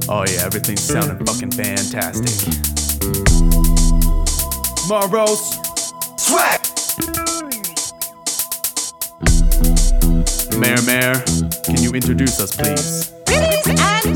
Oh yeah, everything's sounding fucking fantastic. Maros, swag! Mayor, can you introduce us, please? Ladies and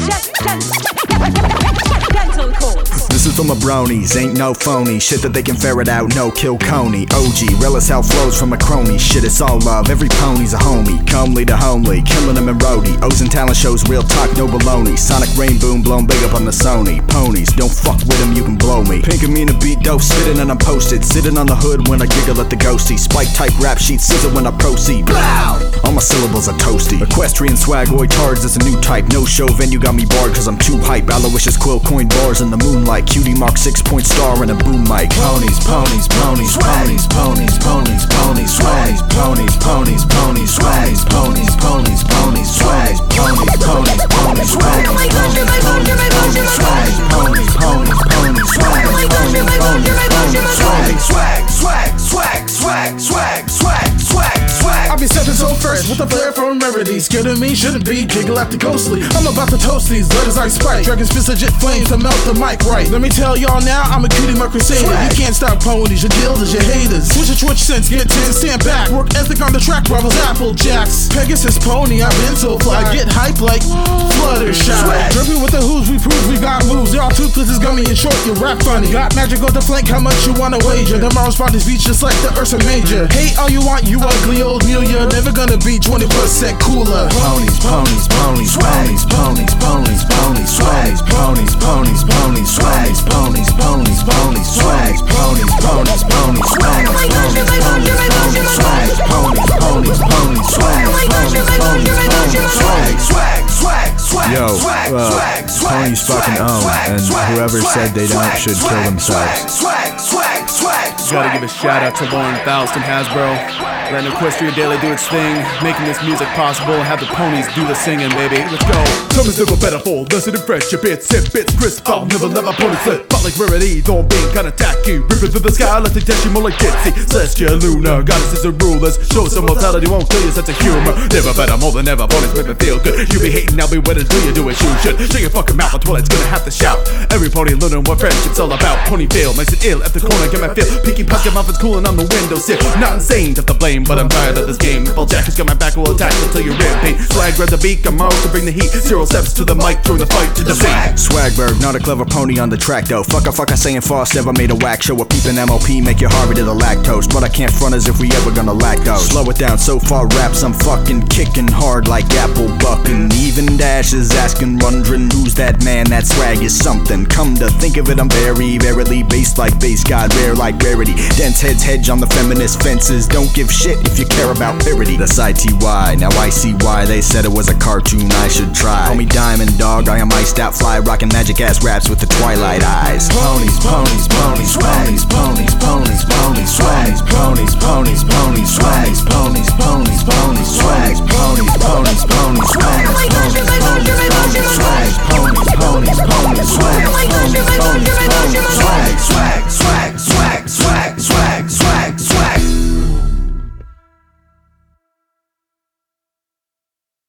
gentle chords. This is from the bronies, ain't no phony. Shit that they can ferret out, no kill Coney. OG, relish how flows from a crony. Shit, it's all love, every pony's a homie. Comely to homely, killing them in roadie. O's and talent shows, real talk, no baloney. Sonic rain boom, blown big up on the Sony. Ponies, don't fuck with them, you can blow me. Pink and me in a beat dope, spitting and I'm posted. Sitting on the hood when I giggle at the ghosty. Spike type rap sheet, scissor when I proceed. Blow! All my syllables are toasty. Equestrian swagoid tards, it's a new type. No show venue got me barred cause I'm too hype. Aloysius quill coin bars in the moonlight. Cutie mark 6-point star and a boom mic. Ponies, ponies, ponies, ponies, ponies, ponies, ponies, swags, ponies, ponies, ponies, swags, ponies, ponies, ponies, swags, ponies, ponies, ponies, swags, ponies, ponies, swags, ponies, ponies, ponies, swags, ponies, ponies, ponies, swag, swag, swag, swag, swag, swag, swag, swag, swag. I be stepping so fresh with a flair from rarity. Scared of me, shouldn't be, giggle at the ghostly. I'm about to toast these letters I spike. Dragon's fist legit flames to melt the mic right. Let me tell y'all now, I'm a cutie mark crusader. You can't stop ponies, your guilders, your haters. Switch your Twitch sense, get 10, stand back. Work ethic on the track, rivals Apple Jacks. Pegasus pony, I've been so fly. Get hype like Fluttershy. Dripping with the who's, we prove we got moves. Y'all toothless is gummy and short, you rap funny. Got magic on the flank, how much you wanna wager? Tomorrow's spot is beach just like the Ursa Major. Hate all you want, you ugly old mule. You're never gonna be 20% cooler. Ponies, ponies, ponies, ponies, ponies, ponies, ponies, swags, ponies, ponies, ponies, swags, ponies, ponies, ponies, swags, ponies, ponies, ponies, swags, ponies, ponies, ponies, swags, ponies, ponies, ponies, swags, ponies, ponies, ponies, swags, swag, swag, swag. Yo, ponies fucking own, and whoever said they don't should kill themselves. Swag, swag, swag. Gotta give a shout out to Lauren Faust and Hasbro. Letting Equestria Daily do its thing, making this music possible. Have the ponies do the singing, baby. Let's go. Something's never better for less than fresh. Your bits, hip bits, crisp. I'll never let my pony slip. But like rarity, don't being kinda tacky. Ripping through the sky, let's test you more like Ditsy. Celestial Luna, goddesses and rulers. Show some mortality, won't kill you, sense of humor. Never better, more than ever. Ponies make me feel good. You be hating, I'll be waiting till you do it. You should shut your fucking mouth, that's what it's gonna have to shout. Every pony learning what friendship's all about. Pony fail, makes it ill at the corner, get my feel. Pinky puck, get muffins cooling on the windowsill. Not insane, just to blame, but I'm tired of this game. Applejack has got my back, will attack until you're in pain. Swag, grab the beak, I'm out to bring the heat. 0 steps to the mic, join the fight to defeat. Swagberg, not a clever pony on the track though. Fuck I saying Frost never made a whack show. A peeping MLP, make you Harvey to the lactose. But I can't front as if we ever gonna lack those. Slow it down, so far raps, I'm fucking kicking hard like apple bucking. Even Dash is asking, wondering who's that man, that swag is something. Come to think of it, I'm very, verily based like base god, rare like rarity. Dense heads hedge on the feminist fences. Don't give shit if you care about parody. That's ITY, now I see why they said it was a cartoon I should try. Call me Diamond Dog, I am iced out fly, rocking magic ass raps with the twilight eyes.